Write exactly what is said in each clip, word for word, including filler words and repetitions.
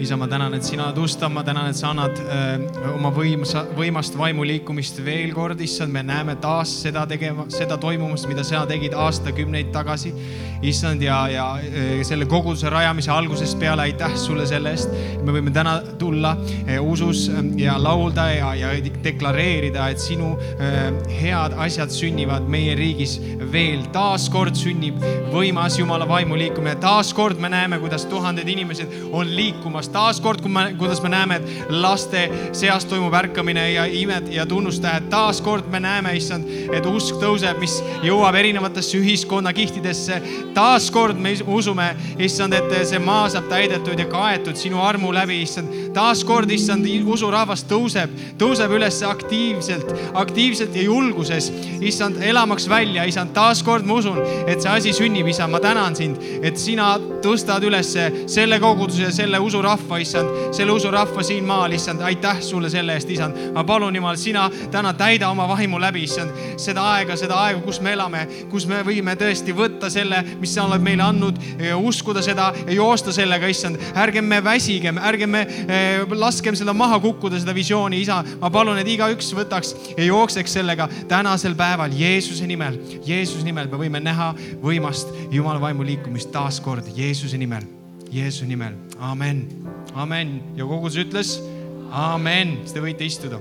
isa, ma tänan, et sina tõustad, ma tänan, et sa annad öö, oma võimsa, võimast vaimuliikumist veel kord, issand, me näeme taas seda tegema, seda toimumust, mida sa tegid aastakümneid tagasi, issand, ja, ja öö, selle koguduse rajamise algusest peale, aitäh sulle selle eest. Me võime täna tulla öö, usus ja laulda ja, ja deklareerida, et sinu öö, head asjad sünnivad meie riigis veel. Taas kord sünnib võimas Jumala vaimuliikumine. Taas kord me näeme, kuidas tuhanded inimesed on liikumas. Taas kord, kuidas me näeme, et laste seast toimub ärkamine ja imed ja tunnustähed. Taas kord me näeme, issand, et usk tõuseb, mis jõuab erinevatesse ühiskonnakihtidesse. Taas kord me usume, issand, et see maa saab täidetud ja kaetud sinu armu läbi, issand. Taas kord, issand, usurahvas tõuseb, tõuseb üles aktiivselt, aktiivselt ja julguses, issand, elamaks välja, issand. Taas kord ma usun, et see asi sünnib, issand. Ma tänan sind, et sina tõstad üles selle koguduse ja selle usurahva, issand, selle usurahva siin maal, issand. Aitäh sulle selle eest, issand. Ma palun, Jumal, sina täna täida oma vaimu läbi, issand, seda aega, seda aega, kus me elame, kus me võime tõesti võtta selle, mis sa oled meile andnud, uskuda seda ja joosta sellega, issand. Ärgem me väsigem, ärgem me eh, laskem seda maha kukkuda, seda visiooni, isa. Ma palun, et igaüks võtaks ja jookseks sellega tänasel päeval Jeesuse nimel. Jeesuse nimel me võime näha võimast Jumala vaimu liikumist taas kord Jeesuse nimel. Jeesuse nimel. Amen. Amen. Ja kogudus ütles amen. Te võite istuda.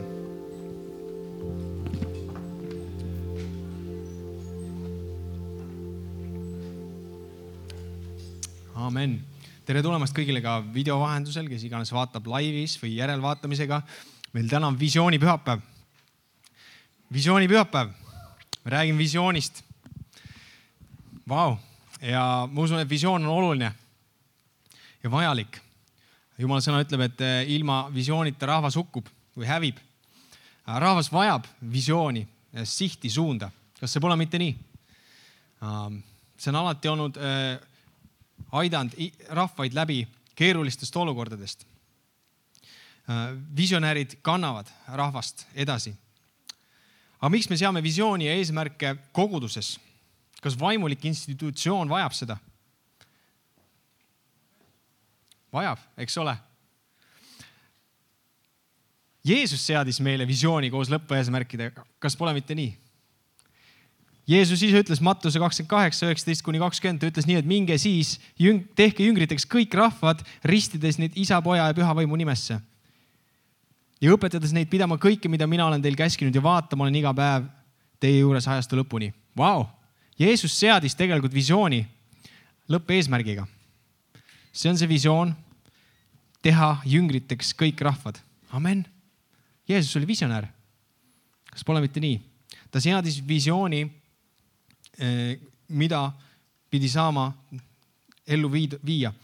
Amen. Tere tulemast kõigile ka video vahendusel, kes iganes vaatab laivis või järelvaatamisega. Meil täna on visiooni pühapäev. Visiooni pühapäev. Me räägime visioonist. Vau. Ja ma usun, et visioon on oluline ja vajalik. Jumala sõna ütleb, et ilma visioonita rahvas hukkub või hävib. Rahvas vajab visiooni, sihti, suunda. Kas see pole mitte nii? See on alati olnud aidanud rahvaid läbi keerulistest olukordadest. Visionäärid kannavad rahvast edasi. Aga miks me seame visiooni ja eesmärke koguduses? Kas vaimulik institutsioon vajab seda? Vajab, eks ole. Jeesus seadis meile visiooni koos lõppeesmärkidega. Kas pole mitte nii? Jeesus ise ütles Mattuse kakskümmend kaheksa, üheksateist kuni kakskümmend, ütles nii, et minge siis, tehke jüngriteks kõik rahvad, ristides neid isa, poja ja püha võimu nimesse. Ja õpetades neid pidama kõike, mida mina olen teil käskinud ja vaatama olen iga päev teie juures ajastu lõpuni. Vau! Jeesus seadis tegelikult visiooni lõppeesmärgiga. See on see visioon, teha jüngriteks kõik rahvad. Amen. Jeesus oli visionär. Kas pole mitte nii? Ta seadis visiooni, mida pidi saama ellu viia.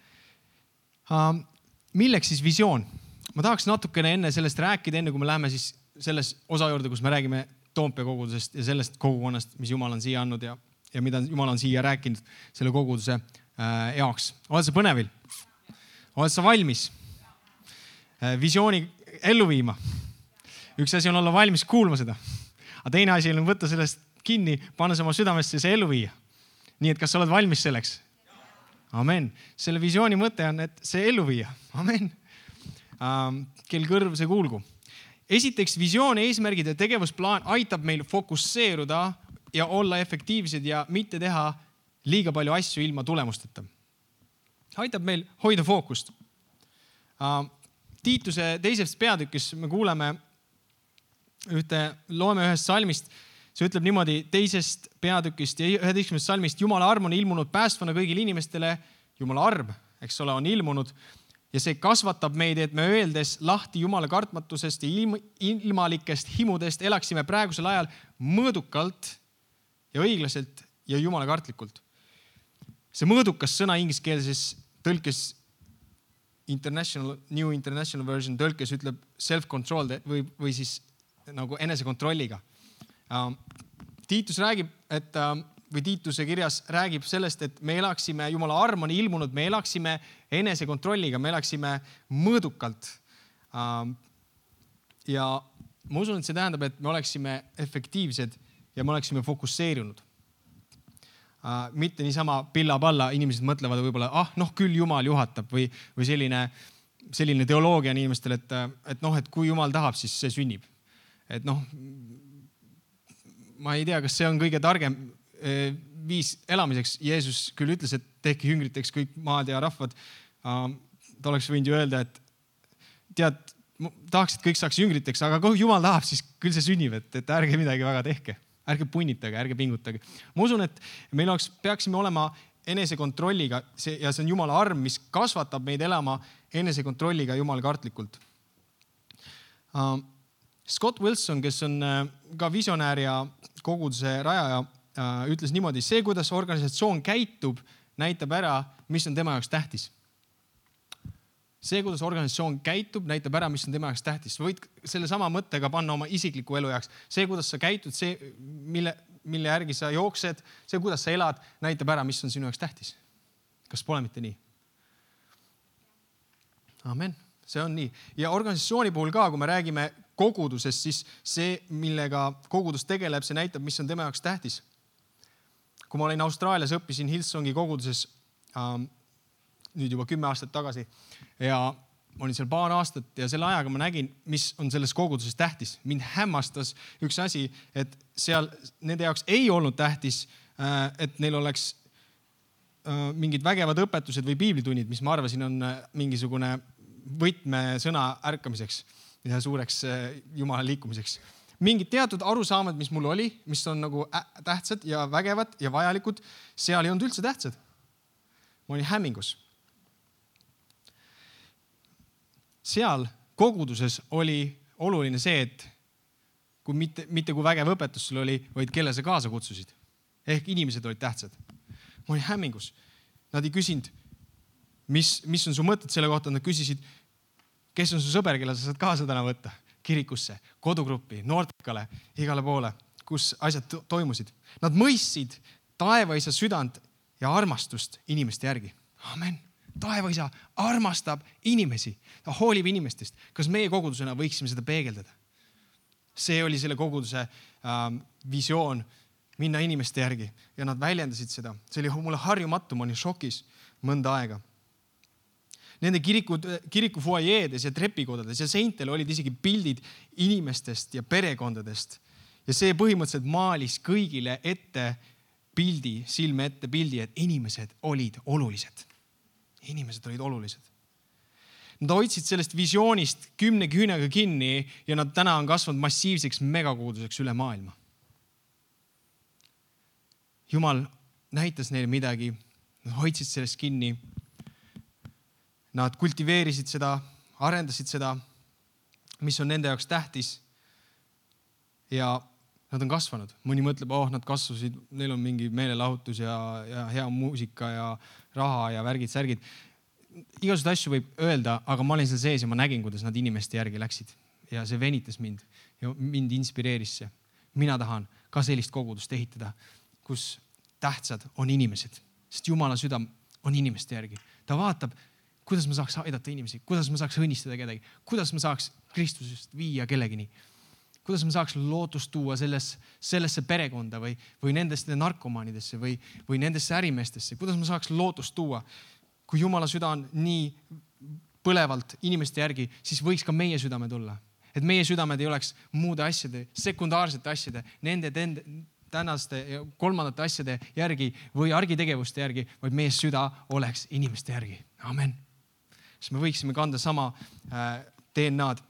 Milleks siis visioon? Ma tahaks natukene enne sellest rääkida, enne kui me läheme siis selles osa juurde, kus me räägime Toompea kogudusest ja sellest kogukonnast, mis Jumal on siia andnud ja, ja mida Jumal on siia rääkinud selle koguduse äh, jaoks. Oled sa põnevil? Oled sa valmis äh, visiooni ellu viima? Üks asi on olla valmis kuulma seda. Aga teine asi on võtta sellest kinni, panna oma südamesse ja see ellu viia. Nii et kas sa oled valmis selleks? Amen. Selle visiooni mõte on, et see ellu viia. Amen. Ähm, kel kõrv see kuulgu. Esiteks visioon, eesmärgid ja tegevusplaan aitab meil fokusseeruda ja olla efektiivsed ja mitte teha liiga palju asju ilma tulemusteta. Aitab meil hoida fookust. Tiituse teises peatükis me kuuleme ühte, loeme ühest salmist, see ütleb niimoodi teisest peatükist ja üheteistkümnest salmist, Jumala arm on ilmunud päästvana kõigile inimestele, Jumala arm, eks ole, on ilmunud. Ja see kasvatab meid, et me öeldes lahti Jumala kartmatusest ja ilmalikest himudest elaksime praegusel ajal mõõdukalt ja õiglaselt ja Jumala kartlikult. See mõõdukas sõna ingliskeelses tõlkes International, New International Version tõlkes ütleb self-control või, või siis nagu enesekontrolliga. Tiitus räägib, et või Tiituse kirjas räägib sellest, et me elaksime, Jumala arm on ilmunud, me elaksime enesekontrolliga, me elaksime mõõdukalt. Ja ma usun, et see tähendab, et me oleksime efektiivsed ja me oleksime fokusseerunud. Mitte niisama pilla-palla, inimesed mõtlevad võib-olla, ah, noh, küll Jumal juhatab või, või selline selline teoloogia on inimestel, et, et noh, et kui Jumal tahab, siis see sünnib. Et noh, ma ei tea, kas see on kõige targem viis elamiseks. Jeesus küll ütles, et tehke jüngriteks kõik maad ja rahvad. Ta oleks võinud ju öelda, et tead, tahaks, et kõik saaks jüngriteks, aga kui Jumal tahab, siis küll see sünnib, et, et ärge midagi väga tehke. Ärge punnitage, ärge pingutage. Ma usun, et meil oleks, peaksime olema enesekontrolliga see, ja see on Jumala arm, mis kasvatab meid elama enesekontrolliga jumalkartlikult. Uh, Scott Wilson, kes on uh, ka visionäär ja koguduse rajaja, uh, ütles niimoodi, see, kuidas organisatsioon käitub, näitab ära, mis on tema jaoks tähtis. See, kuidas organisatsioon käitub, näitab ära, mis on tema jaoks tähtis. Võid selle sama mõttega panna oma isikliku elu jaoks. See, kuidas sa käitud, see, mille, mille järgi sa jooksed, see, kuidas sa elad, näitab ära, mis on sinu jaoks tähtis. Kas pole mitte nii? Amen. See on nii. Ja organisatsiooni puhul ka, kui me räägime kogudusest, siis see, millega kogudus tegeleb, see näitab, mis on tema jaoks tähtis. Kui ma olin Austraalias, õppisin Hillsongi koguduses ähm, nüüd juba kümme aastat tagasi ja olin seal paar aastat ja selle ajaga ma nägin, mis on selles koguduses tähtis. Mind hämmastas üks asi, et seal nende jaoks ei olnud tähtis, et neil oleks mingid vägevad õpetused või piiblitunnid, mis ma arvasin on mingisugune võtmesõna ärkamiseks ja suureks Jumala liikumiseks. Mingid teatud arusaamad, mis mul oli, mis on nagu tähtsad ja vägevad ja vajalikud, seal ei olnud üldse tähtsad. Ma olin hämmingus. Seal koguduses oli oluline see, et kui mitte, mitte kui vägev õpetus sul oli, vaid kelle sa kaasa kutsusid. Ehk inimesed olid tähtsad. Ma olin hämmingus. Nad ei küsinud, mis, mis on su mõtted selle kohta. Nad küsisid, kes on su sõber, kelle sa saad kaasa täna võtta. Kirikusse, kodugruppi, noortekale, igale poole, kus asjad to- toimusid. Nad mõistsid taevaisa südant ja armastust inimeste järgi. Amen. Taevaisa armastab inimesi. Ta hoolib inimestest. Kas meie kogudusena võiksime seda peegeldada? See oli selle koguduse äh, visioon minna inimeste järgi ja nad väljendasid seda. See oli mulle harjumatu, ma olin šokis mõnda aega. Nende kiriku, kiriku fuajeedes ja trepikodades ja seintel olid isegi pildid inimestest ja perekondadest. Ja see põhimõtteliselt maalis kõigile ette pildi, silme ette pildi, et inimesed olid olulised. Inimesed olid olulised. Nad hoidsid sellest visioonist kümne küünega kinni ja nad täna on kasvanud massiivseks megakoguduseks üle maailma. Jumal näitas neile midagi, nad hoidsid sellest kinni. Nad kultiveerisid seda, arendasid seda, mis on nende jaoks tähtis. Ja nad on kasvanud. Mõni mõtleb, oh, nad kasvasid, neil on mingi meelelahutus ja, ja hea muusika ja raha ja värgid, särgid. Igasugused asju võib öelda, aga ma olin seal sees ja ma nägin, kuidas nad inimeste järgi läksid. Ja see venitas mind ja mind inspireeris see. Mina tahan ka sellist kogudust ehitada, kus tähtsad on inimesed. Sest Jumala süda on inimeste järgi. Ta vaatab, kuidas ma saaks aidata inimesi, kuidas ma saaks õnnistada kedagi, kuidas ma saaks Kristusest viia kellegini. Kuidas ma saaks lootust tuua selles, sellesse perekonda või, või nendesse narkomaanidesse või, või nendesse ärimeestesse. Kuidas ma saaks lootust tuua? Kui Jumala süda on nii põlevalt inimeste järgi, siis võiks ka meie südame tulla. Et meie südamed ei oleks muude asjade, sekundaarsete asjade, nende tende, tänaste ja kolmandate asjade järgi või argitegevuste järgi, vaid meie süda oleks inimeste järgi. Amen. Siis me võiksime kanda sama äh, D N A-d.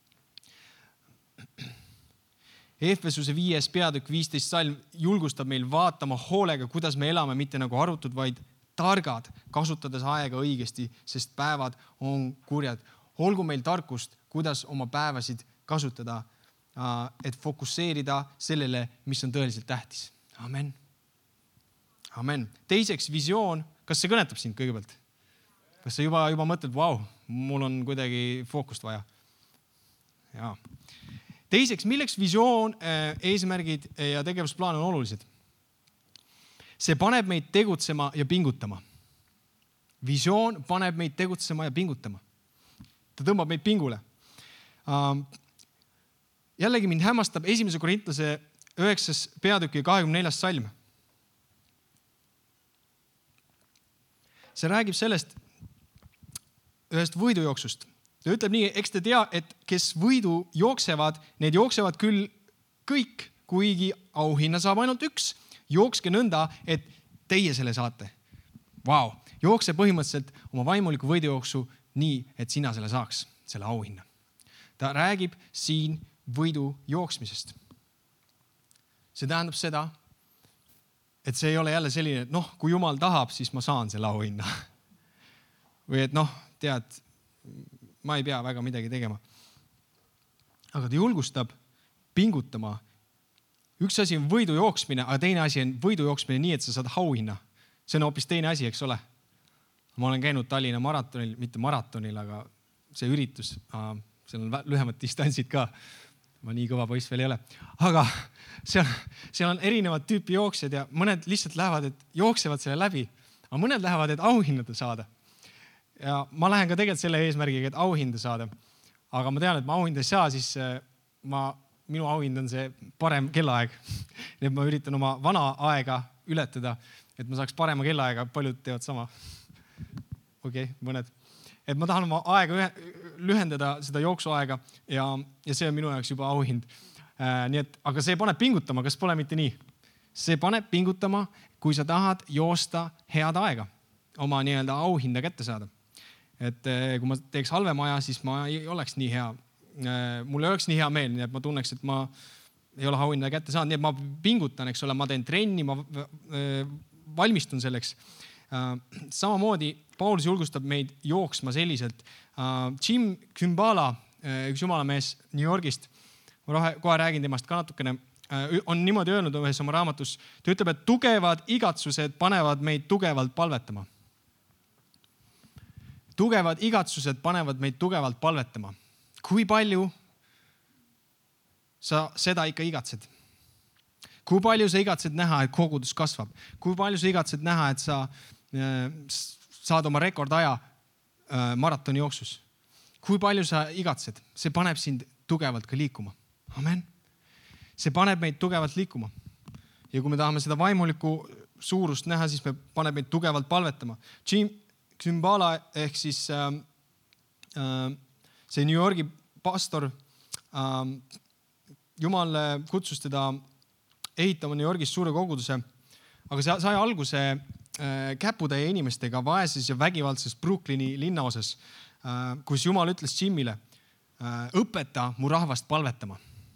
Efesuse viies peatükk viisteist salm julgustab meil vaatama hoolega, kuidas me elame, mitte nagu arutud, vaid targad, kasutades aega õigesti, sest päevad on kurjad. Olgu meil tarkust, kuidas oma päevasid kasutada, et fokusseerida sellele, mis on tõeliselt tähtis. Amen. Amen. Teiseks visioon. Kas see kõnetab sind kõigepealt? Kas sa juba, juba mõtled, vau, mul on kuidagi fookust vaja? Jaa. Teiseks, milleks visioon, eesmärgid ja tegevusplaan on olulised? See paneb meid tegutsema ja pingutama. Visioon paneb meid tegutsema ja pingutama. Ta tõmbab meid pingule. Jällegi mind hämmastab esimese Korintlase üheksas peatüki kahekümne neljas salm. See räägib sellest, ühest võidujooksust. Ta ütleb nii, eks te tea, et kes võidu jooksevad, need jooksevad küll kõik, kuigi auhinna saab ainult üks. Jookske nõnda, et teie selle saate. Vau, jookse põhimõtteliselt oma vaimuliku võidujooksu nii, et sina selle saaks, selle auhinna. Ta räägib siin võidu jooksmisest. See tähendab seda, et see ei ole jälle selline, et noh, kui Jumal tahab, siis ma saan selle auhinna. Või et noh, tead, ma ei pea väga midagi tegema. Aga ta julgustab pingutama. Üks asi on võidu jooksmine, aga teine asi on võidu jooksmine nii, et sa saad auhinna. See on hoopis teine asi, eks ole. Ma olen käinud Tallinna maratonil, mitte maratonil, aga see üritus, seal on lühemad distantsid ka. Ma nii kõva poiss veel ei ole. Aga seal, seal on erinevad tüüpi jooksjad ja mõned lihtsalt lähevad, et jooksevad selle läbi. Aga mõned lähevad, et auhinnada saada. Ja ma lähen ka tegelikult selle eesmärgiga, et auhinda saada. Aga ma tean, et ma auhinda ei saa, siis ma, minu auhind on see parem kellaaeg. Nii et ma üritan oma vana aega ületada, et ma saaks parema kellaaega, paljud teevad sama. Okei, okay, mõned. Et ma tahan oma aega lühendada, seda jooksuaega ja, ja see on minu jaoks juba auhind. Äh, nii et, aga see paneb pingutama, kas pole mitte nii? See paneb pingutama, kui sa tahad joosta head aega, oma nii-öelda auhinda kätte saada. Et kui ma teeks halvema aja, siis ma ei oleks nii hea. Mul ei oleks nii hea meel, nii et ma tunneks, et ma ei ole auhinda kätte saanud. Nii et ma pingutan, eks ole, ma teen trenni, ma valmistun selleks. Samamoodi Paulus julgustab meid jooksma selliselt. Jim Kymbala, üks jumalamees New Yorgist, ma kohe räägin temast ka natukene, on niimoodi öelnud ühes oma raamatus. Ta ütleb, et tugevad igatsused panevad meid tugevalt palvetama. Tugevad igatsused panevad meid tugevalt palvetama. Kui palju sa seda ikka igatsed? Kui palju sa igatsed näha, et kogudus kasvab? Kui palju sa igatsed näha, et sa saad oma rekordaja maratoni jooksus? Kui palju sa igatsed? See paneb sind tugevalt ka liikuma. Amen. See paneb meid tugevalt liikuma. Ja kui me tahame seda vaimulikku suurust näha, siis me paneb meid tugevalt palvetama. Jim Kymbala ehk siis äh, see New Yorgi pastor, äh, Jumal kutsus teda ehitama New Yorgis suure koguduse, aga see sai alguse äh, käputäie inimestega vaeses ja vägivaldses Brooklyni linnaosas, äh, kus Jumal ütles Jimile, äh, õpeta mu rahvast palvetama.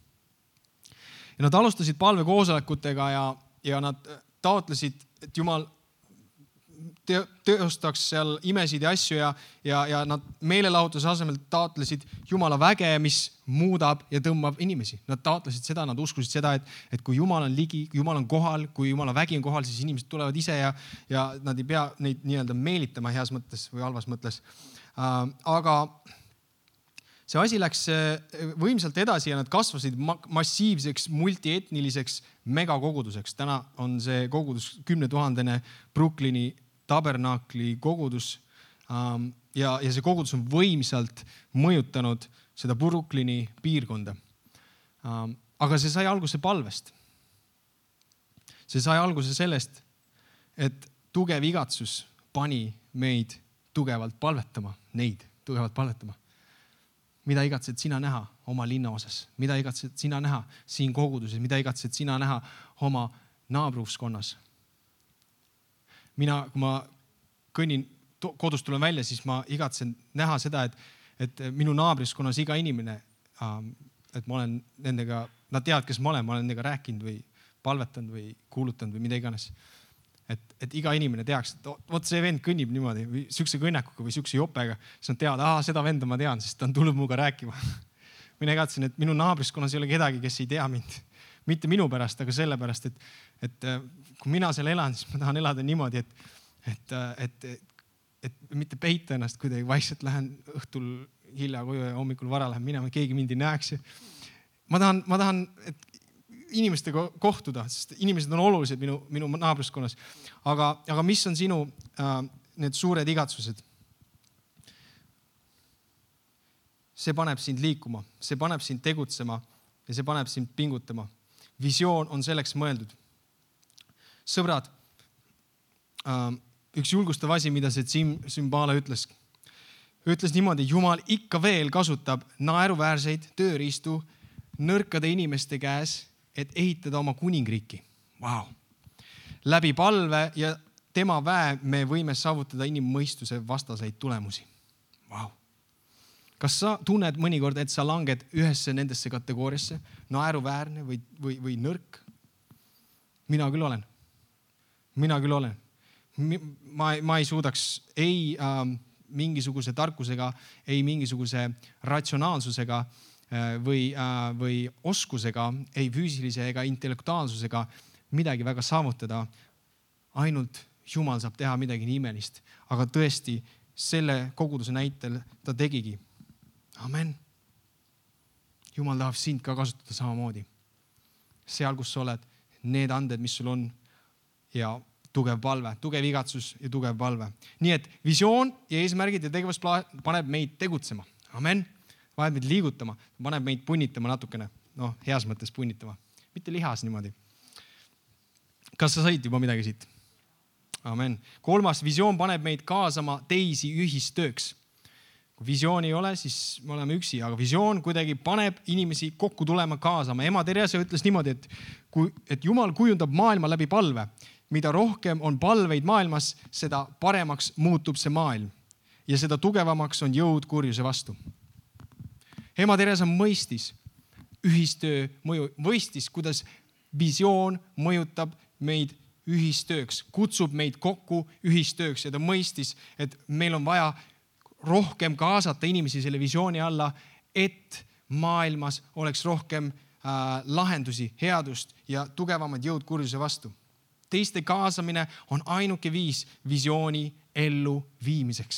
Ja nad alustasid palvekoosolekutega ja, ja nad taotlesid, et Jumal teostaks seal imesid ja asju ja, ja, ja nad meelelahutuse asemel taotlesid Jumala väge, mis muudab ja tõmbab inimesi. Nad taotlesid seda, nad uskusid seda, et, et kui Jumal on ligi, kui Jumal on kohal, kui Jumala vägi on kohal, siis inimesed tulevad ise ja, ja nad ei pea neid nii-öelda meelitama heas mõttes või halvas mõttes. Äh, aga see asi läks võimsalt edasi ja nad kasvasid massiivseks, multietniliseks megakoguduseks. Täna on see kogudus kümne tuhandene Brooklyni tabernaakli kogudus ja, ja see kogudus on võimsalt mõjutanud seda Brooklyni piirkonda. Aga see sai alguse palvest. See sai alguse sellest, et tugev igatsus pani meid tugevalt palvetama, neid tugevalt palvetama. Mida igatsed sina näha oma linna osas? Mida igatsed sina näha siin koguduses? Mida igatsed sina näha oma naabruskonnas? Mina, kui ma kõnnin, kodust tulen välja, siis ma igatsen näha seda, et, et minu naabriskonnas iga inimene, et ma olen nendega, nad teavad, kes ma olen, ma olen nendega rääkinud või palvetanud või kuulutanud või mida iganes. Et, et iga inimene teaks, et vot see vend kõnnib niimoodi või sükse kõnnakuga või sükse jopega, siis nad teavad, aha, seda venda ma tean, sest ta on tulnud muga rääkima. Mina igatsen, et minu naabriskonnas ei ole kedagi, kes ei tea mind. Mitte minu pärast, aga selle pärast, et, et kui mina seal elan, siis ma tahan elada niimoodi, et, et, et, et, et mitte peita ennast kuidagi, vaikselt lähen õhtul hilja koju ja hommikul vara lähen minema, keegi mind ei näeks. Ma tahan, ma tahan, et inimestega kohtuda, sest inimesed on olulised minu, minu naabruskonnas. Aga, aga mis on sinu äh, need suured igatsused? See paneb sind liikuma, see paneb sind tegutsema ja see paneb sind pingutama. Visioon on selleks mõeldud. Sõbrad, üks julgustav asi, mida see Jim Kymbala ütles. ütles niimoodi, Jumal ikka veel kasutab naeruväärseid tööriistu nõrkade inimeste käes, et ehitada oma kuningriiki. Vau! Läbi palve ja tema väe me võime saavutada inimmõistuse vastaseid tulemusi. Vau! Kas sa tunned mõnikord, et sa langed ühesse nendesse kategooriasse, naeruväärne või, või, või nõrk? Mina küll olen. Mina küll olen. Ma, ma ei suudaks ei äh, mingisuguse tarkusega, ei mingisuguse ratsionaalsusega äh, või, äh, või oskusega, ei füüsilise ega intellektuaalsusega midagi väga saavutada. Ainult Jumal saab teha midagi nii imelist. Aga tõesti, selle koguduse näitel ta tegigi. Amen. Jumal tahab sind ka kasutada samamoodi. Seal, kus sa oled, need anded, mis sul on ja tugev palve, tugev igatsus ja tugev palve. Nii et visioon ja eesmärgid ja tegevusplaan paneb meid tegutsema. Amen. Vahel meid liigutama, paneb meid punnitama natukene. Noh, heas mõttes punnitama. Mitte lihas niimoodi. Kas sa said juba midagi siit? Amen. Kolmas, visioon paneb meid kaasama teisi ühistööks. Kui visioon ei ole, siis me oleme üksi, aga visioon kuidagi paneb inimesi kokku tulema kaasama. Ema Teresa ütles niimoodi, et, kui, et Jumal kujundab maailma läbi palve. Mida rohkem on palveid maailmas, seda paremaks muutub see maailm. Ja seda tugevamaks on jõud kurjuse vastu. Ema Teresa mõistis ühistöö mõju, mõistis, kuidas visioon mõjutab meid ühistööks, kutsub meid kokku ühistööks ja ta mõistis, et meil on vaja rohkem kaasata inimesi selle visiooni alla, et maailmas oleks rohkem äh, lahendusi, headust ja tugevamad jõud kurjuse vastu. Teiste kaasamine on ainuke viis visiooni ellu viimiseks.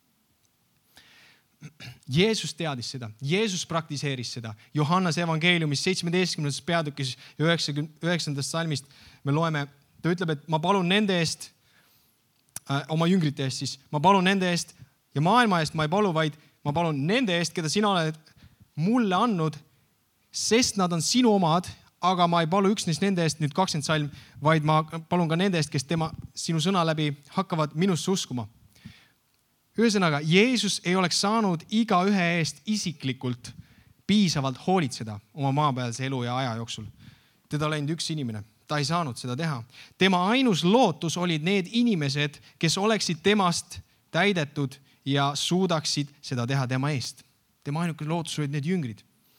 Jeesus teadis seda, Jeesus praktiseeris seda. Johannes evangeeliumis seitsmeteistkümnendas peatükis ja üheksandast salmist me loeme, ta ütleb, et ma palun nende eest, äh, oma jüngrite eest siis, ma palun nende eest ja maailma eest ma ei palu, vaid ma palun nende eest, keda sina oled mulle andnud, sest nad on sinu omad, aga ma ei palu üksnes nende eest, nüüd kakskümmend salm, vaid ma palun ka nende eest, kes tema sinu sõna läbi hakkavad minusse uskuma. Ühesõnaga, Jeesus ei oleks saanud iga ühe eest isiklikult piisavalt hoolitseda oma maapealse elu ja aja jooksul. Teda oli ainult üks inimene. Ta ei saanud seda teha. Tema ainus lootus olid need inimesed, kes oleksid temast täidetud ja suudaksid seda teha tema eest. Tema ainuke lootus olid need jüngrid.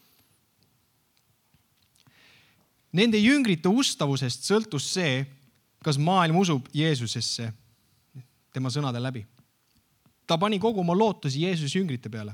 Nende jüngrite ustavusest sõltus see, kas maailm usub Jeesusesse tema sõnade läbi. Ta pani kogu oma lootusi Jeesus jüngrite peale.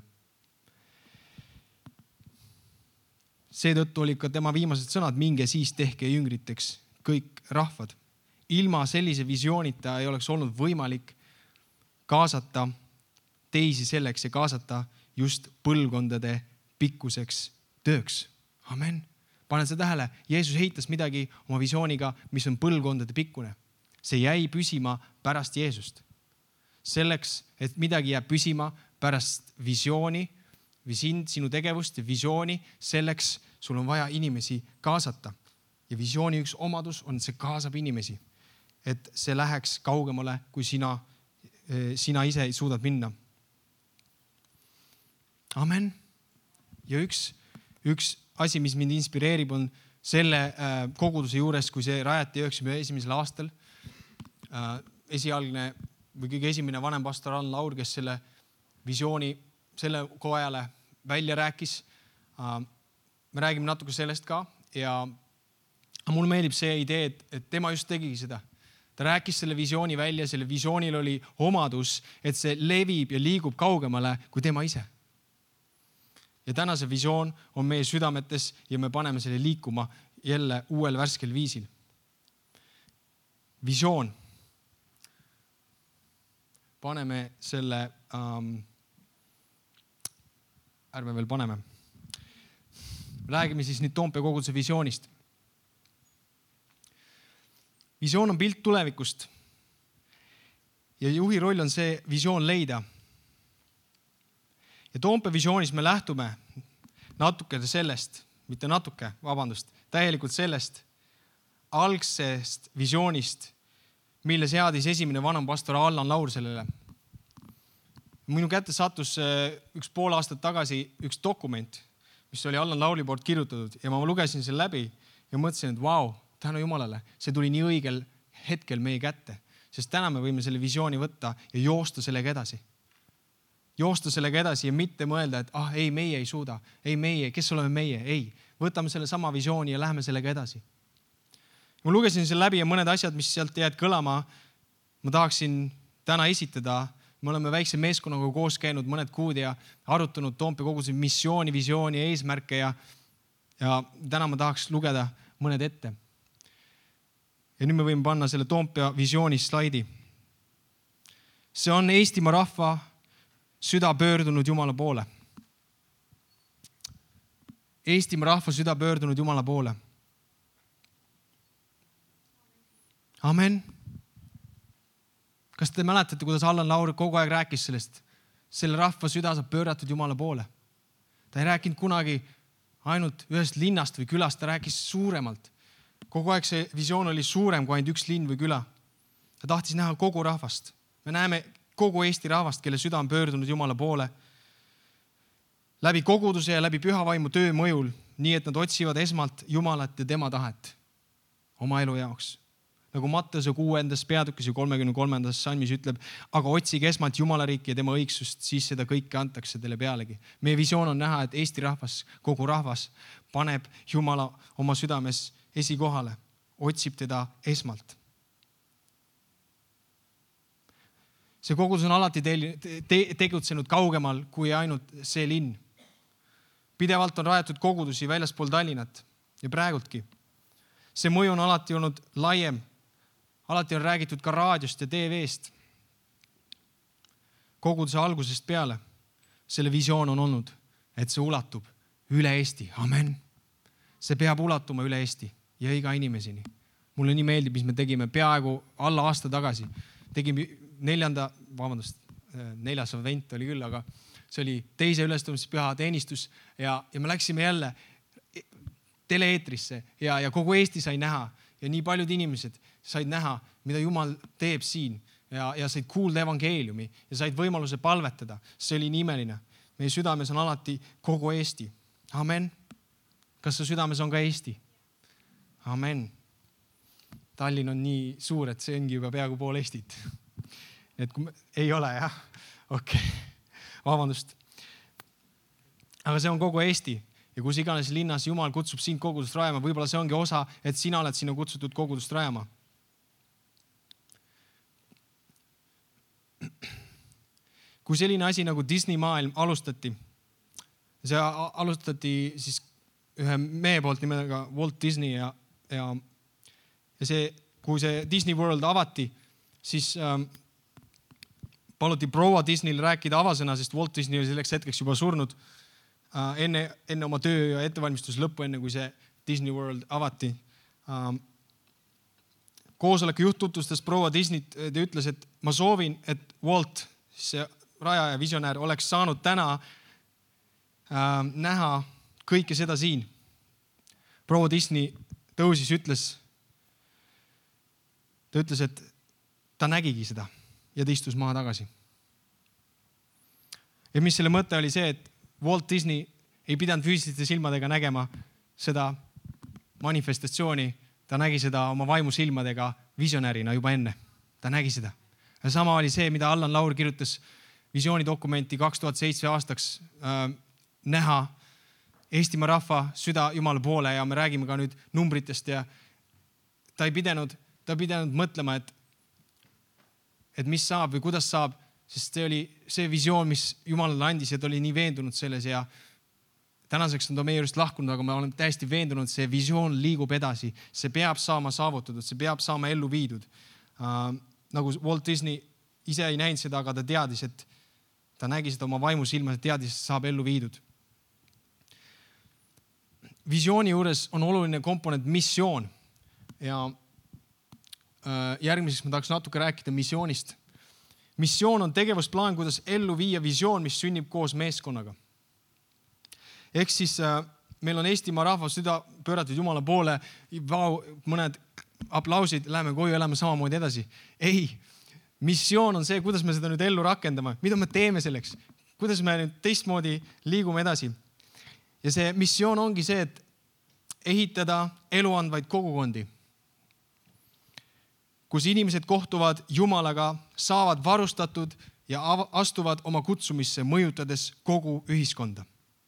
Seetõttu olid ka tema viimased sõnad, minge siis tehke jüngriteks kõik rahvad. Ilma sellise visioonita ei oleks olnud võimalik kaasata teisi selleks ja kaasata just põlvkondade pikkuseks tööks. Amen. Pane seda tähele, Jeesus heitas midagi oma visiooniga, mis on põlvkondade pikkune. See jäi püsima pärast Jeesust. Selleks, et midagi jääb püsima pärast visiooni või sind, sinu tegevust ja visiooni, selleks sul on vaja inimesi kaasata. Ja visiooni üks omadus on, see kaasab inimesi, et see läheks kaugemale, kui sina, sina ise suudad minna. Amen. Ja üks, üks asi, mis mind inspireerib, on selle äh, koguduse juures, kui see rajati üheksakümne esimesel aastal. Äh, esialgne või kõige esimene vanem pastor Alan Laur, kes selle visiooni selle kojale välja rääkis. Äh, me räägime natuke sellest ka ja mul meeldib see idee, et, et tema just tegigi seda. Ta rääkis selle visiooni välja, selle visioonil oli omadus, et see levib ja liigub kaugemale kui tema ise. Ja täna see visioon on meie südametes ja me paneme selle liikuma jälle uuel värskel viisil. Visioon. Paneme selle, ähm, ärme veel paneme. Räägime siis nüüd Toompea koguduse visioonist. Visioon on pilt tulevikust ja juhi roll on see visioon leida. Ja Toompea visioonis me lähtume natuke sellest, mitte natuke, vabandust, täielikult sellest algsest visioonist, mille seadis esimene vanem pastor Allan Laur sellele. minu kätte sattus üks pool aastat tagasi üks dokument, mis oli Allan Lauri poolt kirjutatud ja ma lugesin selle läbi ja mõtlesin, et vau, wow, tänu Jumalale, see tuli nii õigel hetkel meie kätte, sest täna me võime selle visiooni võtta ja joosta sellega edasi. Joosta sellega edasi ja mitte mõelda, et ah, ei, meie ei suuda, ei meie, kes oleme meie, ei. Võtame selle sama visiooni ja läheme sellega edasi. Ma lugesin selle läbi ja mõned asjad, mis sealt jääd kõlama, ma tahaksin täna esitada. Me oleme väikse meeskonnaga koos käinud mõned kuud ja arutanud Toompea koguduse missiooni, visiooni, eesmärke ja, ja täna ma tahaks lugeda mõned ette. Ja nüüd me võime panna selle Toompea visiooni slaidi. See on Eestimaa rahva süda pöördunud Jumala poole. Eestimaa rahva süda pöördunud Jumala poole. Amen. Kas te mäletate, kuidas Allan Lauri kogu aeg rääkis sellest? Selle rahva süda saab pööratud Jumala poole. Ta ei rääkinud kunagi ainult ühest linnast või külast, ta rääkis suuremalt. Kogu aeg see visioon oli suurem kui ainult üks linn või küla. Ta tahtis näha kogu rahvast. Me näeme kogu Eesti rahvast, kelle süda on pöördunud Jumala poole. Läbi koguduse ja läbi pühavaimu töö mõjul, nii et nad otsivad esmalt Jumalat ja tema tahet oma elu jaoks. Nagu Matteuse kuuendas peatükis ja kolmekümne kolmandas salmis ütleb, aga otsige esmalt Jumala riiki ja tema õigsust, siis seda kõike antakse teile pealegi. Meie visioon on näha, et Eesti rahvas, kogu rahvas paneb Jumala oma südames esikohale, otsib teda esmalt. See kogudus on alati tegutsenud kaugemal kui ainult see linn. Pidevalt on rajatud kogudusi väljaspool Tallinnat ja praegultki. See mõju on alati olnud laiem. Alati on räägitud ka raadiost ja T V-st. Koguduse algusest peale selle visioon on olnud, et see ulatub üle Eesti. Amen. See peab ulatuma üle Eesti ja iga inimeseni. Mulle nii meeldib, mis me tegime peaaegu alla aasta tagasi. Tegime neljanda, vabandust, neljas event oli küll, aga see oli teise ülestõmbmispüha teenistus ja, ja me läksime jälle tele-eetrisse ja, ja kogu Eesti sai näha ja nii paljud inimesed said näha, mida Jumal teeb siin ja, ja said kuulda evangeeliumi ja said võimaluse palvetada. See oli nii imeline. Meie südames on alati kogu Eesti. Amen. Kas su südames on ka Eesti? Amen. Tallinn on nii suur, et see ongi juba peaaegu pool Eestit. Et kui ei ole, jah? Okei. Okay. Vabandust. Aga see on kogu Eesti. Ja kus iganes linnas Jumal kutsub sind kogudust rajama, võib-olla see ongi osa, et sina oled sinna kutsutud kogudust rajama. Kui selline asi nagu Disney maailm alustati, see alustati siis ühe mehe poolt nimega Walt Disney ja, ja, ja see, kui see Disney World avati, siis ähm, paluti proua Disneyl rääkida avasõna, sest Walt Disney oli selleks hetkeks juba surnud. Enne, enne oma töö ja ettevalmistus lõppu, enne kui see Disney World avati. Koosoleku juht tutvustas proua Disneyt, ta ütles, et ma soovin, et Walt, see raja ja visionäär, oleks saanud täna äh, näha kõike seda siin. Proua Disney tõusis, ütles, ta ütles, et ta nägigi seda ja ta istus maha tagasi. Ja mis selle mõte oli see, et Walt Disney ei pidanud füüsiliste silmadega nägema seda manifestatsiooni. Ta nägi seda oma vaimu silmadega visionärina juba enne. Ta nägi seda. Ja sama oli see, mida Allan Laur kirjutas visioonidokumenti kaks tuhat seitse aastaks äh, näha Eestimaa rahva süda Jumala poole ja me räägime ka nüüd numbritest ja ta ei pidanud, ta ei pidanud mõtlema, et, et mis saab või kuidas saab. Sest see oli see visioon, mis Jumalale andis ja ta oli nii veendunud selles ja tänaseks on ta meie juurest lahkunud, aga me oleme täiesti veendunud, et see visioon liigub edasi. See peab saama saavutatud, see peab saama ellu viidud. Uh, nagu Walt Disney ise ei näinud seda, aga ta teadis, et ta nägi seda oma vaimu silmas ja teadis, et saab ellu viidud. Visiooni juures on oluline komponent missioon ja uh, järgmiseks ma tahaks natuke rääkida missioonist. Missioon on tegevusplaan, kuidas ellu viia visioon, mis sünnib koos meeskonnaga. Ehk siis äh, meil on Eestimaa rahva süda pööratud Jumala poole, vau, mõned aplausid, läheme koju, elame samamoodi edasi. Ei, missioon on see, kuidas me seda nüüd ellu rakendame, mida me teeme selleks, kuidas me nüüd teistmoodi liigume edasi. Ja see missioon ongi see, et ehitada eluandvaid kogukondi, kus inimesed kohtuvad Jumalaga, saavad varustatud ja astuvad oma kutsumisse, mõjutades kogu ühiskonda.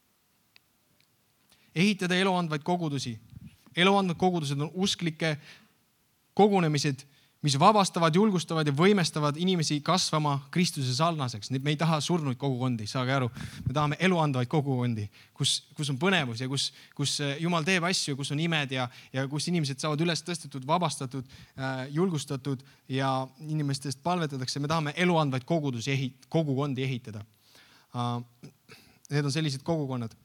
Ehitada eluandvaid kogudusi. Eluandvad kogudused on usklike kogunemised, mis vabastavad, julgustavad ja võimestavad inimesi kasvama Kristuse sarnaseks. Me ei taha surnuid kogukondi, saage aru. Me tahame eluandvaid kogukondi, kus, kus on põnevus ja kus, kus Jumal teeb asju, kus on imed ja, ja kus inimesed saavad üles tõstetud, vabastatud, julgustatud ja inimestest palvetatakse. Me tahame eluandvaid kogudusi ehit, kogukondi ehitada. Need on sellised kogukonnad.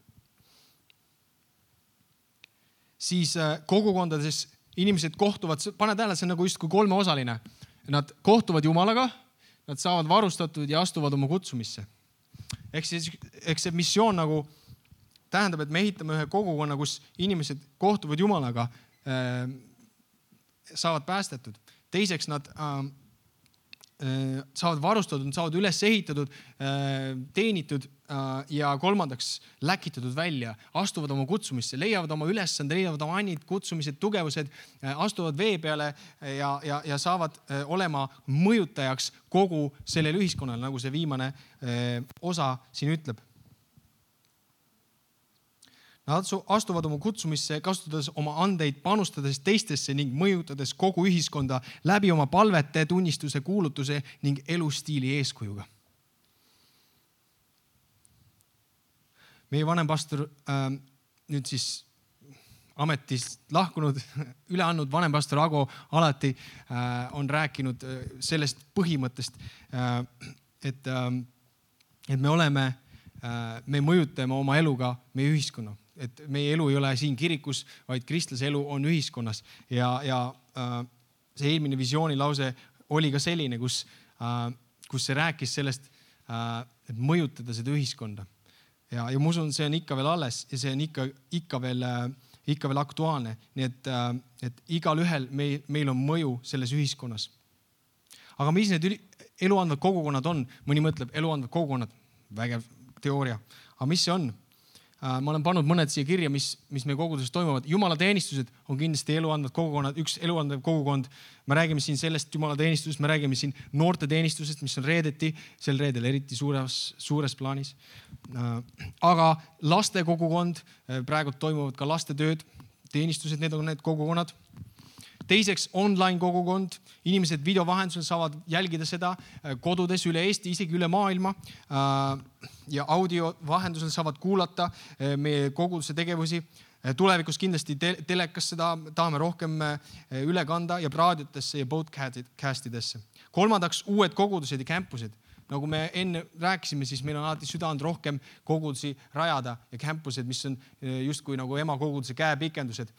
Siis kogukondades inimesed kohtuvad, pane tähele, see on nagu just kui kolmeosaline. Nad kohtuvad Jumalaga, nad saavad varustatud ja astuvad oma kutsumisse. Eks see, eks see missioon nagu tähendab, et me ehitame ühe kogukonna, kus inimesed kohtuvad Jumalaga, äh, saavad päästetud. Teiseks nad äh, saavad varustatud, saavad üles ehitatud, teenitud ja kolmandaks läkitatud välja, astuvad oma kutsumisse, leiavad oma ülesande, leiavad oma annid, kutsumised, tugevused, astuvad vee peale ja, ja, ja saavad olema mõjutajaks kogu sellel ühiskonnal, nagu see viimane osa siin ütleb. Nad astuvad oma kutsumisse, kasutades oma andeid, panustades teistesse ning mõjutades kogu ühiskonda läbi oma palvete, tunnistuse, kuulutuse ning elustiili eeskujuga. Meie vanempastor äh, nüüd siis ametist lahkunud, üle andnud vanempastor Ago alati äh, on rääkinud sellest põhimõttest, äh, et, äh, et me oleme, äh, me mõjutame oma eluga meie ühiskonna. Et meie elu ei ole siin kirikus, vaid kristlase elu on ühiskonnas. Ja, ja äh, see eelmine visiooni lause oli ka selline, kus, äh, kus see rääkis sellest, äh, et mõjutada seda ühiskonda. Ja, ja ma usun, see on ikka veel alles ja see on ikka, ikka, veel, äh, ikka veel aktuaalne. Nii et, äh, et igal ühel meil, meil on mõju selles ühiskonnas. Aga mis need eluandvad kogukonnad on? Mõni mõtleb, eluandvad kogukonnad, vägev teooria. Aga mis see on? Ma olen pannud mõned siia kirja, mis, mis meie koguduses toimuvad. Jumala teenistused on kindlasti eluandvad kogukonnad, üks eluandvad kogukond. Me räägime siin sellest Jumala teenistusest, me räägime siin noorte teenistusest, mis on reedeti, sel reedel eriti suures, suures plaanis. Aga laste kogukond, praegu toimuvad ka lastetööd, teenistused, need on need kogukonnad. Teiseks online kogukond, inimesed video vahendusel saavad jälgida seda kodudes üle Eesti, isegi üle maailma ja audio vahendusel saavad kuulata meie koguduse tegevusi. Tulevikus kindlasti telekas seda tahame rohkem üle kanda ja raadiotesse ja podcastidesse. Kolmandaks uued kogudused ja campused. Nagu me enne rääkisime, siis meil on alati südanud rohkem kogudusi rajada ja campused, mis on justkui nagu ema koguduse käepikendused.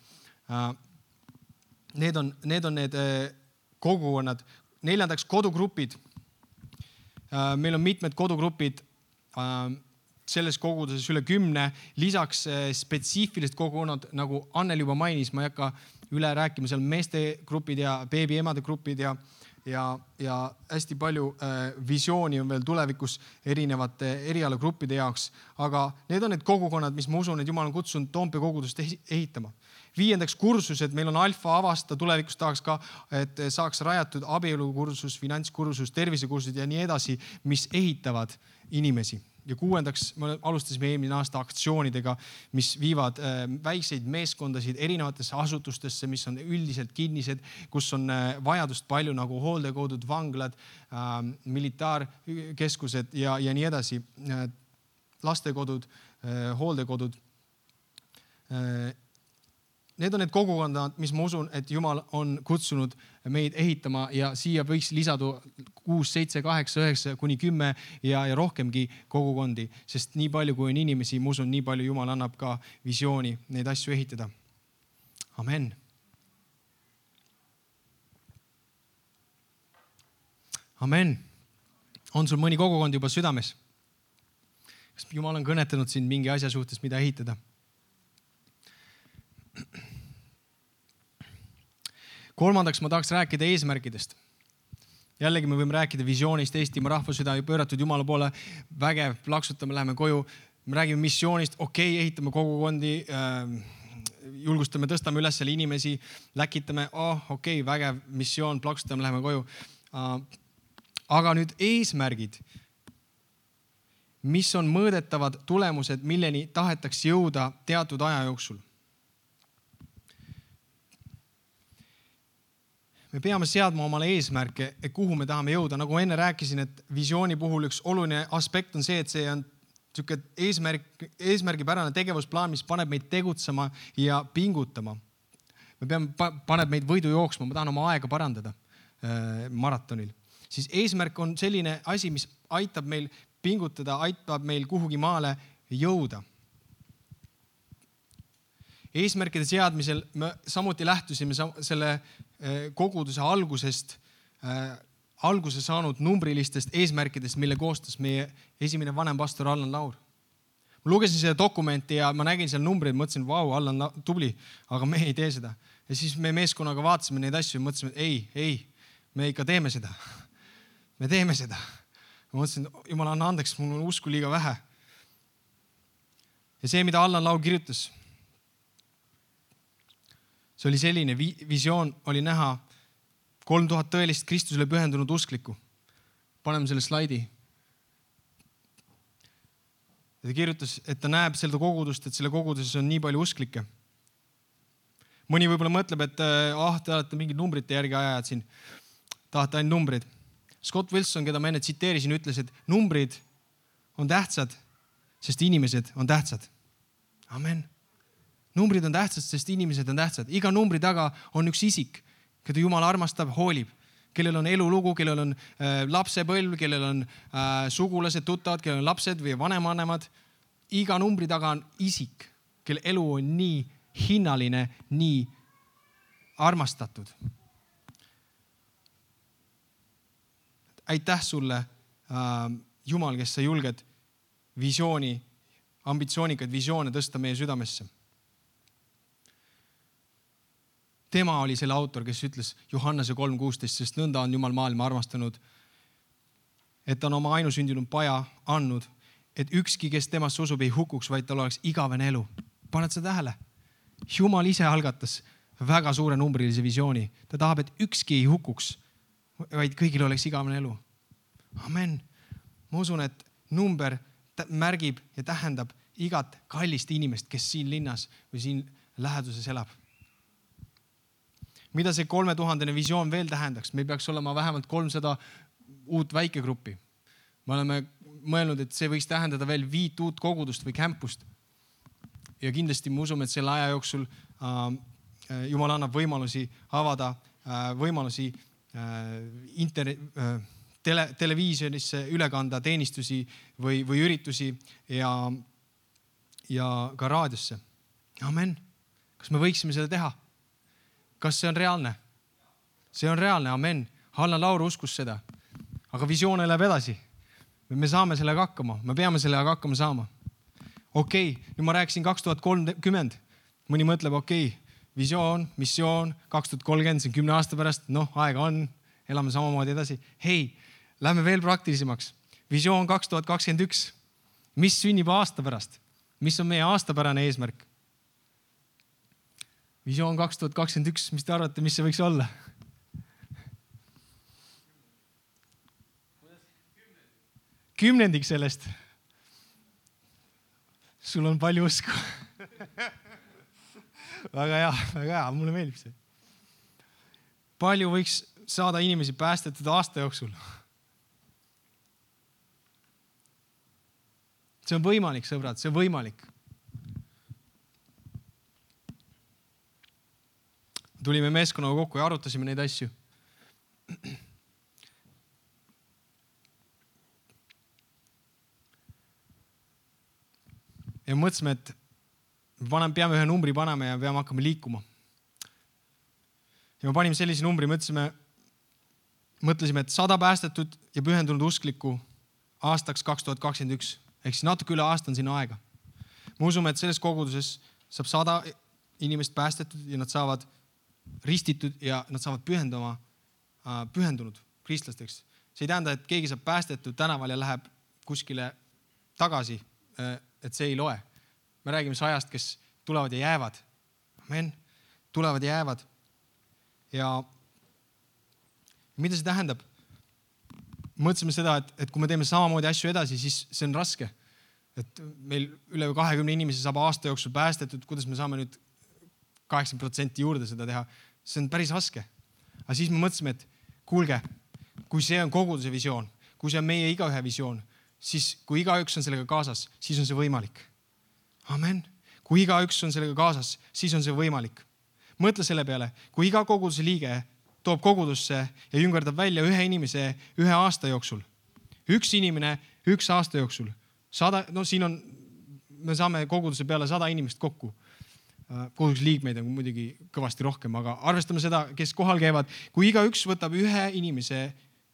Need on, need on need kogukonnad. Neljandaks kodugrupid. Meil on mitmed kodugrupid selles koguduses üle kümne. Lisaks spetsiifilised kogukonnad, nagu Annel juba mainis, ma ei hakka üle rääkima, seal meeste grupid ja beebiemade grupid ja, ja, ja hästi palju visiooni on veel tulevikus erinevate erialagruppide jaoks. Aga need on need kogukonnad, mis ma usun, et Jumal on kutsunud Toompea kogudust ehitama. Viiendaks kursused, meil on alfa avasta, tulevikus tahaks ka, et saaks rajatud abielukursus, finantskursus, tervisekursused ja nii edasi, mis ehitavad inimesi. Ja kuuendaks, me alustasime eelmine aasta aktsioonidega, mis viivad väikseid meeskondasid erinevatesse asutustesse, mis on üldiselt kinnised, kus on vajadust palju nagu hooldekodud, vanglad, militaarkeskused ja, ja nii edasi, lastekodud, hooldekodud. Need on need kogukonnad, mis ma usun, et Jumal on kutsunud meid ehitama ja siia võiks lisada kuus, seitse, kaheksa, üheksa kuni kümme ja, ja rohkemgi kogukondi, sest nii palju kui on inimesi, ma usun, nii palju Jumal annab ka visiooni neid asju ehitada. Amen. Amen. On sul mõni kogukond juba südames? Kas Jumal on kõnetanud sind mingi asja suhtes, mida ehitada? Kolmandaks ma tahaks rääkida eesmärkidest. jällegi me võime rääkida visioonist, Eestimaa rahvasüda pööratud Jumala poole, vägev, plaksutame, läheme koju. Me räägime missioonist, okei, okay, ehitame kogukondi, äh, julgustame, tõstame üles selle inimesi, läkitame, oh, okei okay,, vägev, missioon, plaksutame, läheme koju. Uh, aga nüüd eesmärgid, mis on mõõdetavad tulemused, milleni tahetakse jõuda teatud aja jooksul. Me peame seadma omale eesmärke, kuhu me tahame jõuda. Nagu enne rääkisin, et visiooni puhul üks oluline aspekt on see, et see on niisugune eesmärk, eesmärgipärane tegevusplaan, mis paneb meid tegutsema ja pingutama. Me peame, paneb meid võidu jooksma, ma tahan oma aega parandada äh, maratonil. Siis eesmärk on selline asi, mis aitab meil pingutada, aitab meil kuhugi maale jõuda. Eesmärkide seadmisel me samuti lähtusime selle koguduse algusest, äh, alguse saanud numbrilistest eesmärkidest, mille koostas meie esimene vanem pastor Allan Laur. Ma lugesin seda dokumenti ja ma nägin seal numbreid, mõtlesin, vau, Allan tubli, aga me ei tee seda. Ja siis me meeskonnaga vaatasime neid asju ja mõtlesime, et ei, ei, me ikka teeme seda. Me teeme seda. Ma mõtlesin, Jumal, anna andeks, mul on usku liiga vähe. Ja see, mida Allan Laur kirjutas, see oli selline visioon, oli näha kolm tuhat tõelist Kristusele pühendunud usklikku. Paneme selle slaidi. Ja ta kirjutas, et ta näeb seda kogudust, et selle koguduses on nii palju usklikke. Mõni võib-olla mõtleb, et ah, te olete mingid numbrite järgi ajad siin. Tahate ainult numbrid. Scott Wilson, keda ma enne tsiteerisin, ütles, et numbrid on tähtsad, sest inimesed on tähtsad. Amen. Numbrid on tähtsad, sest inimesed on tähtsad. Iga numbri taga on üks isik, keda Jumal armastab, hoolib, kellel on elulugu, kellel on äh, lapsepõlv, kellel on äh, sugulased, tuttavad, kellel on lapsed või vanemanemad. Iga numbri taga on isik, kelle elu on nii hinnaline, nii armastatud. Aitäh sulle, äh, Jumal, kes sa julged visiooni, ambitsioonikaid visioone tõsta meie südamesse. Tema oli selle autor, kes ütles Johannese kolm kuusteist, sest nõnda on Jumal maailma armastanud, et on oma ainusündinud paja andnud, et ükski, kes temast usub, ei hukuks, vaid tal oleks igavene elu. Paned sa tähele? Jumal ise algatas väga suure numbrilise visiooni. Ta tahab, et ükski ei hukuks, vaid kõigil oleks igavene elu. Amen. Ma usun, et number märgib ja tähendab igat kallist inimest, kes siin linnas või siin läheduses elab. Mida see kolmetuhandene visioon veel tähendaks? Meil peaks olema vähemalt kolmsada uut väikegruppi. Me oleme mõelnud, et see võiks tähendada veel viit uut kogudust või kämpust. Ja kindlasti me usume, et selle aja jooksul äh, Jumal annab võimalusi avada, äh, võimalusi äh, inter, äh, tele, televiisionisse üle kanda teenistusi või, või üritusi ja, ja ka raadiosse. Amen. Kas me võiksime seda teha? Kas see on reaalne? See on reaalne, amen. Allan Laur uskus seda. Aga visioon elab edasi. Me saame sellega hakkama. Me peame sellega hakkama saama. Okei, okay, nüüd ma rääkisin kaks tuhat kolmkümmend. Mõni mõtleb, okei, okay, visioon, missioon, kaks tuhat kolmkümmend, see on kümne aasta pärast. Noh, aega on, elame samamoodi edasi. Hei, lähme veel praktilisemaks. Visioon kaks tuhat kakskümmend üks. Mis sünnib aasta pärast? Mis on meie aastapärane eesmärk? Visioon kaks tuhat kakskümmend üks, mis te arvate, mis see võiks olla? Kümnendik sellest. Sul on palju usku. Väga hea, väga hea, mulle meeldib see. Palju võiks saada inimesi päästetud aasta jooksul. See on võimalik, sõbrad, see on võimalik. Tulime meeskonnaga kokku ja arutasime neid asju. Ja mõtlesime, et peame ühe numbri panema ja peame hakkama liikuma. Ja me panime sellise numbri, mõtlesime, mõtlesime, et sada päästetud ja pühendunud usklikku aastaks kaks tuhat kakskümmend üks. Ehk siis natuke üle aasta on sinna aega. Me usume, et selles koguduses saab sada inimest päästetud ja nad saavad ristitud ja nad saavad pühenduma, pühendunud kristlasteks. See ei tähenda, et keegi saab päästetud tänaval ja läheb kuskile tagasi, et see ei loe. Me räägime sajast, kes tulevad ja jäävad. Amen. Tulevad ja jäävad. Ja mida see tähendab? Mõtlesime seda, et, et kui me teeme samamoodi asju edasi, siis see on raske. Et meil üle kahekümne inimesi saab aasta jooksul päästetud, kuidas me saame nüüd kaheksakümmend protsenti juurde seda teha. See on päris raske. Aga siis me mõtlesime, et kuulge, kui see on koguduse visioon, kui see on meie igaühe visioon, siis kui igaüks on sellega kaasas, siis on see võimalik. Amen. Kui igaüks on sellega kaasas, siis on see võimalik. Mõtle selle peale, kui iga koguduse liige toob kogudusse ja jüngerdab välja ühe inimese ühe aasta jooksul. Üks inimene üks aasta jooksul. Sada, no siin on, me saame koguduse peale sada inimest kokku. Koguduse liikmeid on muidugi kõvasti rohkem, aga arvestame seda, kes kohal käivad. Kui igaüks võtab ühe inimese,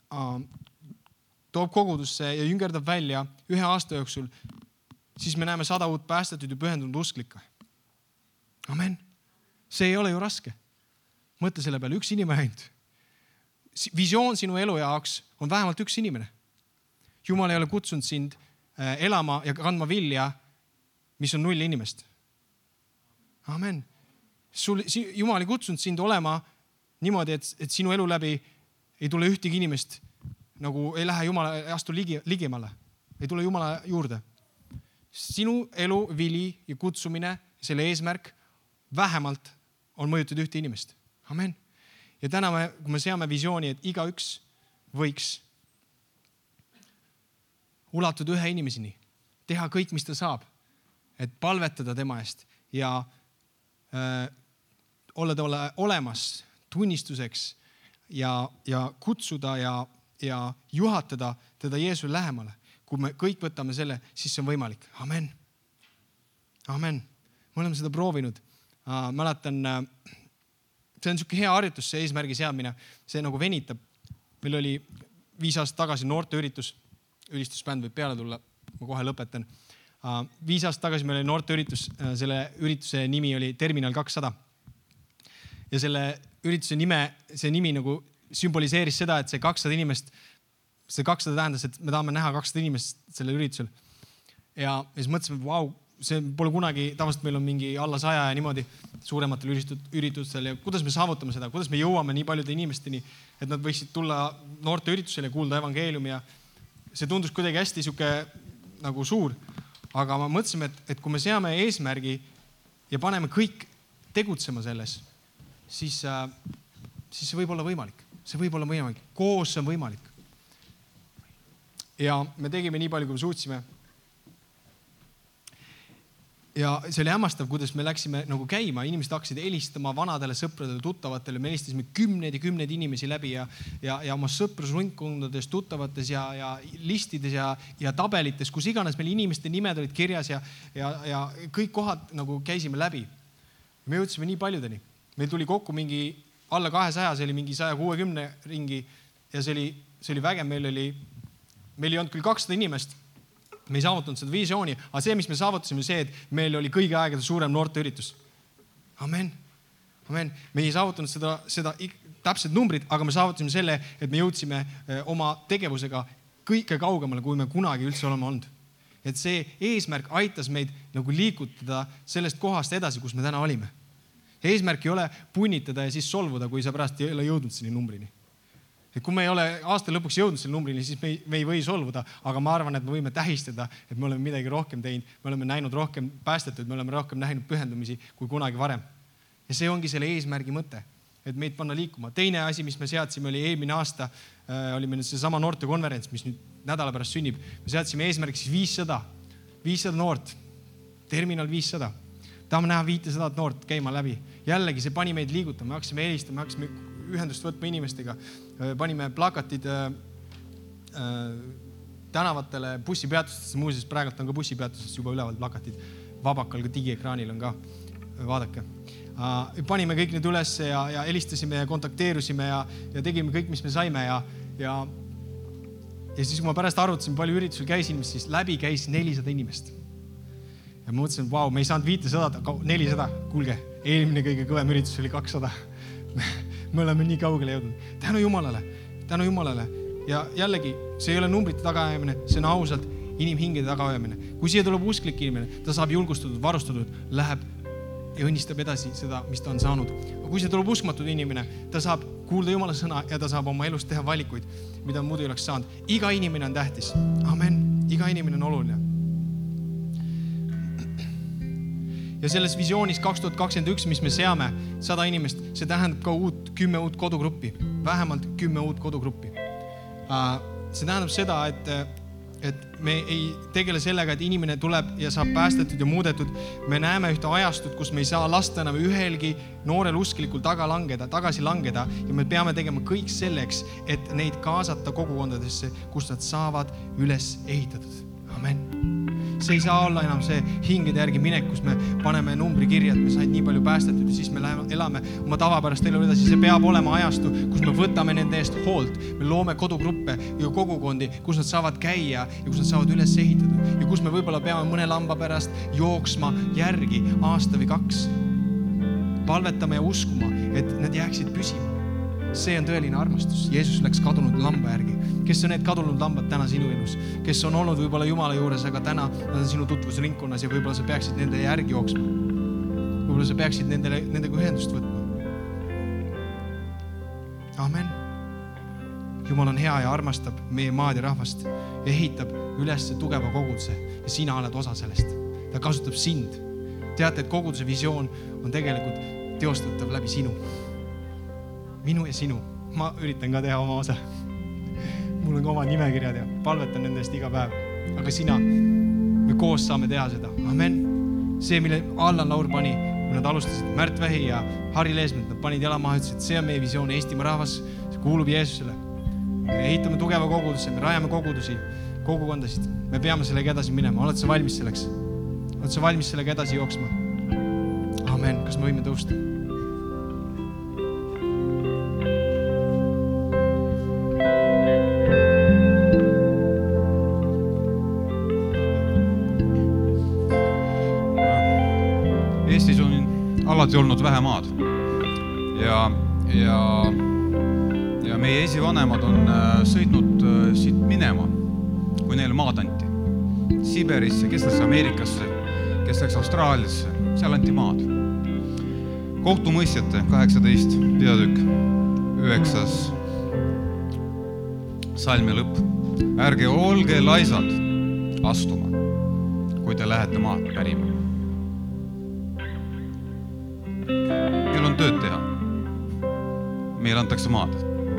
toob kogudusse ja jüngerdab välja ühe aasta jooksul, siis me näeme sada uut päästetud ja pühendunud usklikka. Amen. See ei ole ju raske. Mõtle selle peale, üks inimene ainult. Visioon sinu elu jaoks on vähemalt üks inimene. Jumal ei ole kutsunud sind elama ja kandma vilja, mis on null inimest. Amen. Sul, Jumal ei kutsunud sind olema niimoodi, et, et sinu elu läbi ei tule ühtegi inimest, nagu ei lähe Jumala, ei astu ligi, ligimale. Ei tule Jumala juurde. Sinu elu, vili ja kutsumine, selle eesmärk vähemalt on mõjutada ühte inimest. Amen. Ja täna me, kui me seame visiooni, et igaüks võiks ulatuda ühe inimeseni, teha kõik, mis ta saab, et palvetada tema eest ja äh, olla talle olemas tunnistuseks ja, ja kutsuda ja, ja juhatada teda Jeesuse lähemale. Kui me kõik võtame selle, siis see on võimalik. Amen. Amen. Me oleme seda proovinud. Uh, mäletan, uh, see on niisugune hea harjutus, see eesmärgi seadmine. See nagu venitab. Meil oli viis aastat tagasi noorteüritus. Ülistusbänd võib peale tulla. Ma kohe lõpetan. Uh, viis aastat tagasi meil oli noorteüritus. Uh, selle ürituse nimi oli Terminal kakssada. Ja selle ürituse nime, see nimi nagu sümboliseeris seda, et see kakssada inimest, see kakssada tähendas, et me tahame näha kakssada inimest selle üritusel. Ja, ja siis mõtlesime, vau, see pole kunagi, tavaliselt meil on mingi alla saja ja niimoodi suurematel üritustel ja kuidas me saavutame seda, kuidas me jõuame nii paljude inimesteni, et nad võiksid tulla noorte üritusele ja kuulda evangeeliumi ja see tundus kuidagi hästi siuke nagu suur, aga ma mõtlesime, et, et kui me seame eesmärgi ja paneme kõik tegutsema selles, siis, äh, siis see võib olla võimalik. See võib olla võimalik. Koos see on võimalik. Ja me tegime nii palju, kui me suutsime. Ja see oli hämmastav, kuidas me läksime nagu käima. Inimesed hakkasid helistama vanadele sõpradele, tuttavatele. Me helistasime kümneid ja kümneid inimesi läbi ja, ja, ja oma sõprusrundkondades, tuttavates ja, ja listides ja, ja tabelites, kus iganes meil inimeste nimed olid kirjas ja, ja, ja kõik kohad nagu käisime läbi. Me jõudsime nii paljudeni. Meil tuli kokku mingi alla kahesaja, see oli mingi saja kuuekümne ringi ja see oli, see oli väge. Meil oli, meil ei olnud küll kakssada inimest. Me ei saavutanud seda visiooni, aga see, mis me saavutasime, see, et meil oli kõigi aegade suurem noorteüritus. Amen. Amen. Me ei saavutanud seda, seda täpsed numbrid, aga me saavutasime selle, et me jõudsime oma tegevusega kõike kaugemale, kui me kunagi üldse oleme olnud. Et see eesmärk aitas meid nagu liikutada sellest kohast edasi, kus me täna olime. Eesmärk ei ole punnitada ja siis solvuda, kui sa pärast ei ole jõudnud sinni numbrini. Et kui me ei ole aasta lõpuks jõudnud selle numbrini, siis me ei, me ei või solvuda, aga ma arvan, et me võime tähistada, et me oleme midagi rohkem teinud, me oleme näinud rohkem päästetud, me oleme rohkem näinud pühendumisi kui kunagi varem. Ja see ongi selle eesmärgi mõte, et meid panna liikuma. Teine asi, mis me seadsime, oli eelmine aasta, äh, oli meil see sama noortekonverents, mis nüüd nädala pärast sünnib. Me seadsime eesmärgiks viissada, viissada noort, terminal viissada. Tahame näha viissada noort käima läbi. Jällegi see pani meid liigutama, me hakkasime helistama, me hakkasime ühendust võtma inimestega, panime plakatid äh, äh, tänavatele, bussipeatustesse, muuseas praegult on ka bussipeatustesse juba üleval plakatid, vabakal ka digiekraanil on ka, vaadake. Äh, panime kõik need üles ja, ja helistasime ja kontakteerusime ja, ja tegime kõik, mis me saime ja, ja, ja siis kui ma pärast arvutasime, palju üritusel käis inimest, siis läbi käis nelisada inimest. Ja ma mõtlesin, vau, me ei saanud viissada, aga nelisada, kuulge, eelmine kõige kõvem üritus oli kakssada. Me oleme nii kaugele jõudnud. Tänu Jumalale. tänu Jumalale. Ja jällegi, see ei ole numbrite tagaajamine, see on ausalt inimhingede tagaajamine. Kui siia tuleb usklik inimene, ta saab julgustatud, varustatud, läheb ja õnnistab edasi seda, mis ta on saanud. Aga kui see tuleb uskmatud inimene, ta saab kuulda Jumala sõna ja ta saab oma elus teha valikuid, mida muidu ei oleks saanud. Iga inimene on tähtis. Amen. Iga inimene on oluline. Ja selles visioonis kaks tuhat kakskümmend üks, mis me seame sada inimest, see tähendab ka uut, kümme uut kodugruppi. Vähemalt kümme uut kodugruppi. See tähendab seda, et et me ei tegele sellega, et inimene tuleb ja saab päästetud ja muudetud. Me näeme ühte ajastut, kus me ei saa lasta enam ühelgi noorel usklikul taga langeda, tagasi langeda ja me peame tegema kõik selleks, et neid kaasata kogukondadesse, kus nad saavad üles ehitatud. Amen. See ei saa olla enam see hingede järgi minek, kus me paneme numbri kirja, et me said nii palju päästetud ja siis me läheme, elame oma tavapärast elu edasi. See peab olema ajastu, kus me võtame nende eest hoolt. Me loome kodugruppe ja kogukondi, kus nad saavad käia ja kus nad saavad üles ehitatud. Ja kus me võib-olla peame mõne lamba pärast jooksma järgi aasta või kaks. Palvetama ja uskuma, et nad jääksid püsima. See on tõeline armastus. Jeesus läks kadunud lamba järgi. Kes on need kadunud lambad täna sinu elus? Kes on olnud võib-olla Jumala juures, aga täna nad on sinu tutvusringkonnas ja võib-olla sa peaksid nende järgi jooksma. Võib-olla sa peaksid nendele, nendega ühendust võtma. Amen. Jumal on hea ja armastab meie maad ja rahvast ja ehitab üles tugeva koguduse ja sina oled osa sellest. Ta kasutab sind. Teate, et koguduse visioon on tegelikult teostatav läbi sinu. Minu ja sinu. Ma üritan ka teha oma osa. Mul on ka oma nimekirjad ja palvetan nendest iga päev. Aga sina, me koos saame teha seda. Amen. See, mille Allan Laur pani, kui nad alustasid, Märt Vähi ja Harri Leesmet, nad panid jala maha, ütlesid, et see on meie visioon. Eestimaa rahvas, see kuulub Jeesusele. Me ehitame tugeva koguduse, me rajame kogudusi, kogukondasid. Me peame sellega edasi minema. Oled sa valmis selleks? Oled sa valmis sellega edasi jooksma? Amen. Kas me võime tõusta? alati olnud vähe maad ja, ja, ja meie esivanemad on sõitnud siit minema, kui neile maad anti. Siberisse, kes läks Ameerikasse, kes läks Austraaliasse, seal anti maad. Kohtumõistjate kaheksateist peatükk, üheksas salmi lõpp. Ärge olge laisad astuma, kui te lähete maad pärima. Meil on tööd teha. Meil antakse maad.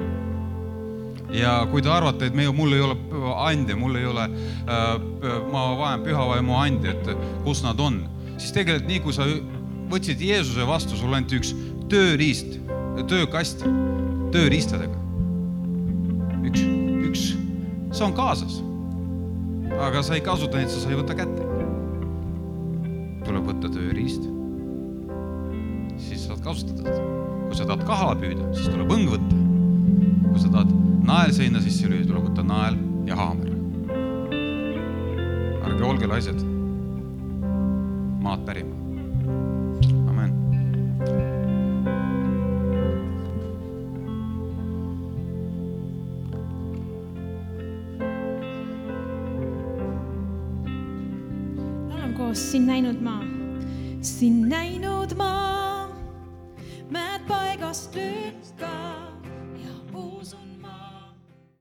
Ja kui te arvate, et meil, mul ei ole ande, mul ei ole, äh, ma vajan pühavaimu ande, et kus nad on, siis tegelikult nii, kui sa võtsid Jeesuse vastu, sul anti üks tööriist, töökast, tööriistadega. Üks, üks, see on kaasas. Aga sa ei kasuta neid, sa ei võta kätte. Tuleb võtta tööriist. Siis saad kasutada. Kui sa tahad kahala püüda, siis tuleb õng võtta. Kui sa tahad nael seina sisse lüüa, tuleb võtta nael ja haamer. Ärge olge laised. Maad pärima. Amen. Olen koos siin näinud maa. Siin näinud maa. Mäed paigast lükka.